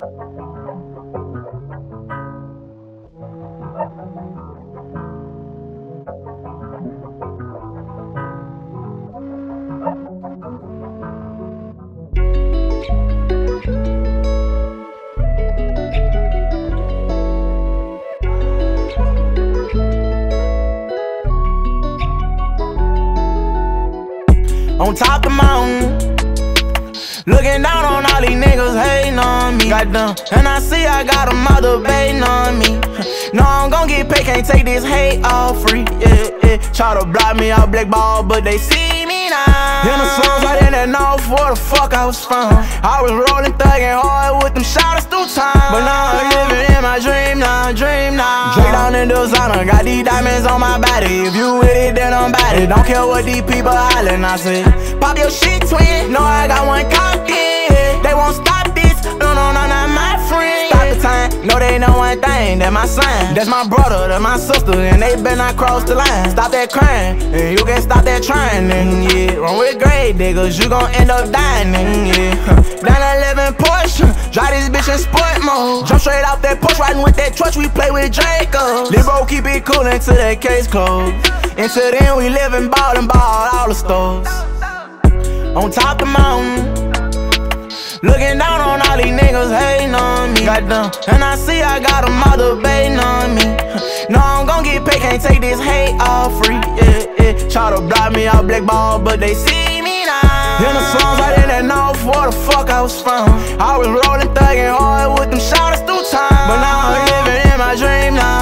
On top of the mountain, looking down on all these niggas hating on me. Goddamn, and I see I got a mother baiting on me. No, I'm gon' get paid, can't take this hate all free. Try to block me out blackball, but they see me now. In the slums, I didn't know where the fuck I was from. I was rolling, thugging hard with them shotters through time. But now I'm living in my dream now, Straight down in designer, got these diamonds on my body. If you with it, then I'm about it. Don't care what these people hollering, I say pop your shit, twin. No, I got one cocked in. They won't stop this, no, not my friend. Stop the time, no, they know one thing, that's my sign. That's my brother, that's my sister, and they better not cross the line. Stop that crying, and you can't stop that trying, and yeah. Wrong with grade diggers, you gon' end up dying, and yeah. Down 11 Porsche, drive this bitch in sport mode. Jump straight off that porch, riding with that truck, we play with Draco. Libro keep it cool until that case closed. Until then, we live and ball all the stores. On top of the mountain, looking down on all these niggas hating on me. Goddamn, and I see I got a mother baiting on me. No, I'm gon' get paid, can't take this hate all free. Try to block me out blackball, but they see me now. In the slums, I didn't know where the fuck I was from. I was rolling, thugging hard with them shotters through time. But now I'm living in my dream now,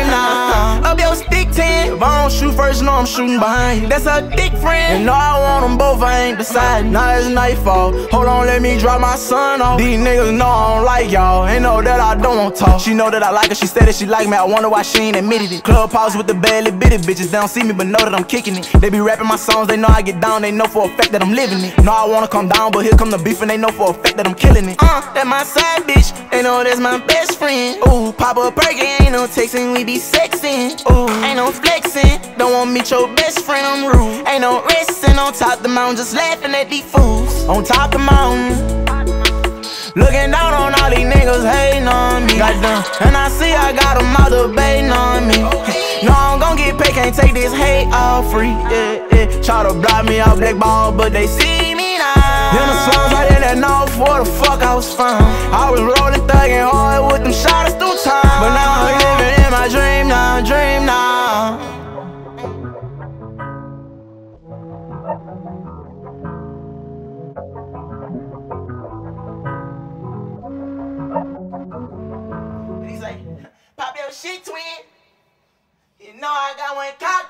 Up your stick 10. If I don't shoot first, no, I'm shooting behind you. That's a dick friend. And no, I want them both, I ain't deciding. Now it's nightfall. Hold on, let me drop my son off. These niggas know I don't like y'all. Ain't know that I don't want talk. She know that I like her, she said that she like me. I wonder why she ain't admitted it. Clubhouse with the barely bitty bitches. They don't see me, but know that I'm kicking it. They be rapping my songs, they know I get down. They know for a fact that I'm living it. No, I wanna come down, but here come the beef, and they know for a fact that I'm killing it. That my side bitch. They know that's my best friend. Ooh, pop a perky, ain't no texting, we be sexing. Ooh, ain't no flexing. Don't want meet your best friend, I'm rude. Ain't no resting on top of the mountain, just laughing at these fools. On top of the mountain, looking down on all these niggas hating on me. Goddamn, and I see I got a mother baiting on me. No, I'm gon' get paid, can't take this hate all free. Try to block me out blackball, but they see me now. In the slums, I didn't know where the fuck I was from. I was rolling, thugging hard with them shotters through time. But now I'm living in my dream now, He's like, pop your shit, twin. You know I got one cock.